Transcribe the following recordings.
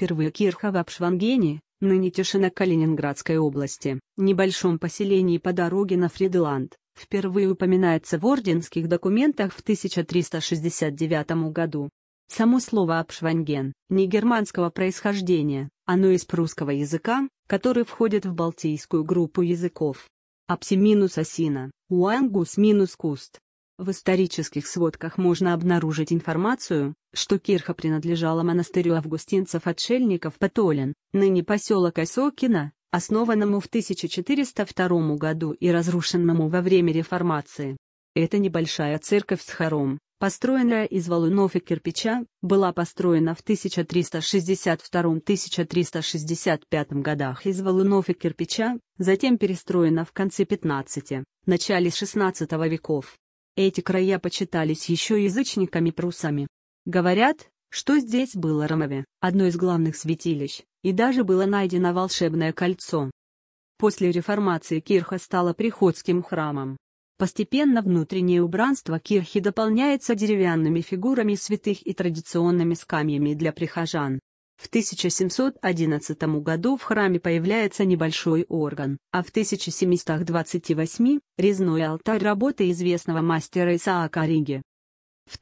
впервые кирха в Апшвангене, ныне Тишина Калининградской области, небольшом поселении по дороге на Фридланд, впервые упоминается в орденских документах в 1369 году. Само слово «Апшванген» не германского происхождения, оно из прусского языка, который входит в балтийскую группу языков. Апси-осина, уангус-куст. В исторических сводках можно обнаружить информацию, что кирха принадлежала монастырю августинцев-отшельников Потолен, ныне поселок Осокино, основанному в 1402 году и разрушенному во время реформации. Эта небольшая церковь с хором, построенная из валунов и кирпича, была построена в 1362-1365 годах из валунов и кирпича, затем перестроена в конце 15-начале 16 веков. Эти края почитались еще язычниками-прусами. Говорят, что здесь было Ромове, одно из главных святилищ, и даже было найдено волшебное кольцо. После реформации кирха стала приходским храмом. Постепенно внутреннее убранство кирхи дополняется деревянными фигурами святых и традиционными скамьями для прихожан. В 1711 году в храме появляется небольшой орган, а в 1728 – резной алтарь работы известного мастера Исаака Риги. В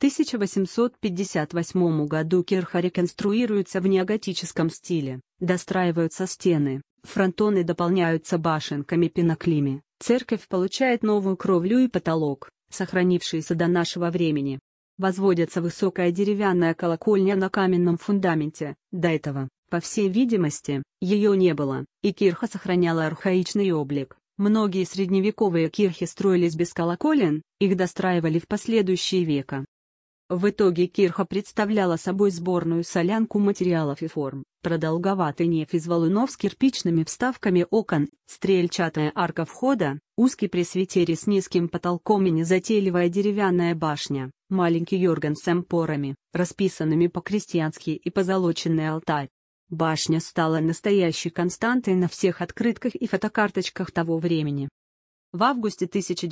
1858 году кирха реконструируется в неоготическом стиле, достраиваются стены, фронтоны дополняются башенками-пинаклями, церковь получает новую кровлю и потолок, сохранившиеся до нашего времени. Возводится высокая деревянная колокольня на каменном фундаменте, до этого, по всей видимости, ее не было, и кирха сохраняла архаичный облик. Многие средневековые кирхи строились без колоколен, их достраивали в последующие века. В итоге кирха представляла собой сборную солянку материалов и форм: продолговатый неф из валунов с кирпичными вставками окон, стрельчатая арка входа, узкий пресвитерий с низким потолком и незатейливая деревянная башня, маленький орган с ампорами, расписанными по-крестьянски, и позолоченный алтарь. Башня стала настоящей константой на всех открытках и фотокарточках того времени. В августе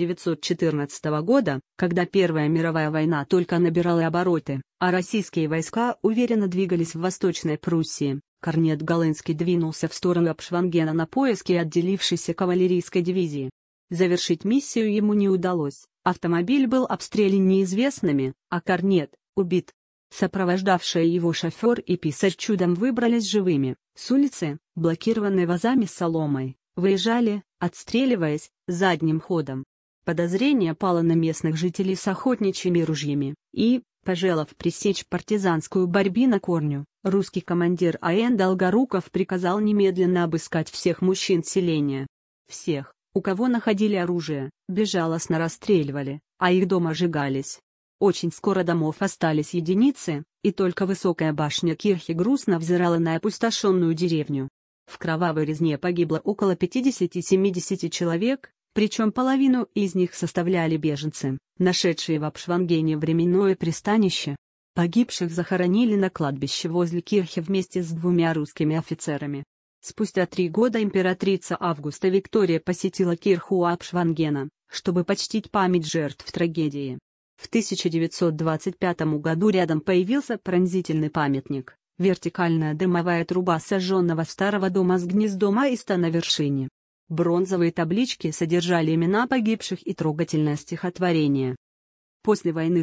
1914 года, когда Первая мировая война только набирала обороты, а российские войска уверенно двигались в Восточной Пруссии, корнет Голынский двинулся в сторону Апшвангена на поиски отделившейся кавалерийской дивизии. Завершить миссию ему не удалось, автомобиль был обстрелян неизвестными, а корнет — убит. Сопровождавшие его шофер и писарь чудом выбрались живыми, с улицы, блокированной вазами с соломой, выезжали, отстреливаясь, задним ходом. Подозрение пало на местных жителей с охотничьими ружьями, и, пожелав пресечь партизанскую борьбу на корню, русский командир А.Н. Долгоруков приказал немедленно обыскать всех мужчин селения. Всех, у кого находили оружие, безжалостно расстреливали, а их дома сжигались. Очень скоро домов остались единицы, и только высокая башня кирхи грустно взирала на опустошенную деревню. В кровавой резне погибло около 50-70 человек, причем половину из них составляли беженцы, нашедшие в Апшвангене временное пристанище. Погибших захоронили на кладбище возле кирхи вместе с 2 русскими офицерами. Спустя 3 года императрица Августа Виктория посетила кирху Апшвангена, чтобы почтить память жертв трагедии. В 1925 году рядом появился пронзительный памятник. Вертикальная дымовая труба сожженного старого дома с гнездом аиста на вершине. Бронзовые таблички содержали имена погибших и трогательное стихотворение. После войны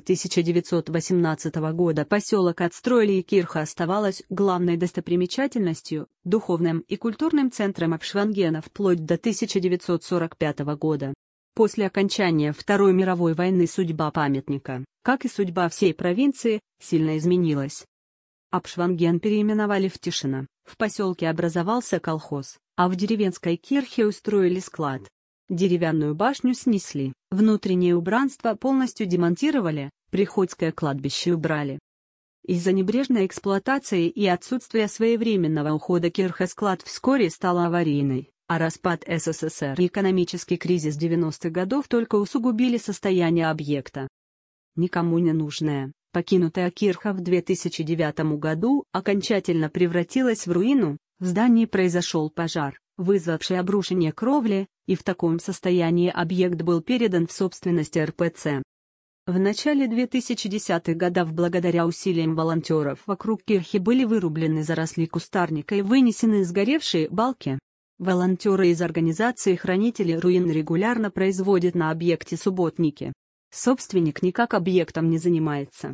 1918 года поселок отстроили, и кирха оставалась главной достопримечательностью, духовным и культурным центром Апшвангена вплоть до 1945 года. После окончания Второй мировой войны судьба памятника, как и судьба всей провинции, сильно изменилась. Апшванген переименовали в Тишина, в поселке образовался колхоз, а в деревенской кирхе устроили склад. Деревянную башню снесли, внутреннее убранство полностью демонтировали, приходское кладбище убрали. Из-за небрежной эксплуатации и отсутствия своевременного ухода кирха-склад вскоре стала аварийной, а распад СССР и экономический кризис 90-х годов только усугубили состояние объекта. Никому не нужная, покинутая кирха в 2009 году окончательно превратилась в руину, в здании произошел пожар, вызвавший обрушение кровли, и в таком состоянии объект был передан в собственность РПЦ. В начале 2010-х годов благодаря усилиям волонтеров вокруг кирхи были вырублены заросли кустарника и вынесены сгоревшие балки. Волонтеры из организации «Хранители руин» регулярно производят на объекте субботники. Собственник никак объектом не занимается.